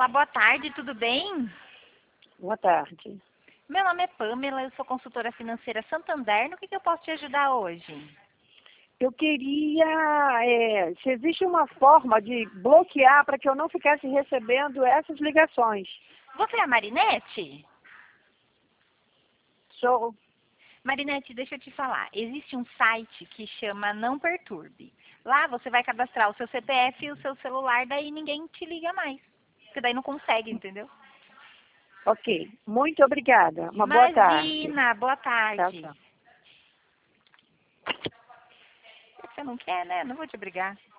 Olá, boa tarde, tudo bem? Boa tarde. Meu nome é Pamela, eu sou consultora financeira Santander. No que eu posso te ajudar hoje? Eu queria, se existe uma forma de bloquear para que eu não ficasse recebendo essas ligações. Você é a Marinete? Sou, Marinete, deixa eu te falar. Existe um site que chama Não Perturbe. Lá você vai cadastrar o seu CPF e o seu celular, daí ninguém te liga mais. Porque daí não consegue, entendeu? ok. Muito obrigada. Uma boa tarde. Imagina, boa Tchau, tarde. tchau. Você não quer, né? Não vou te obrigar.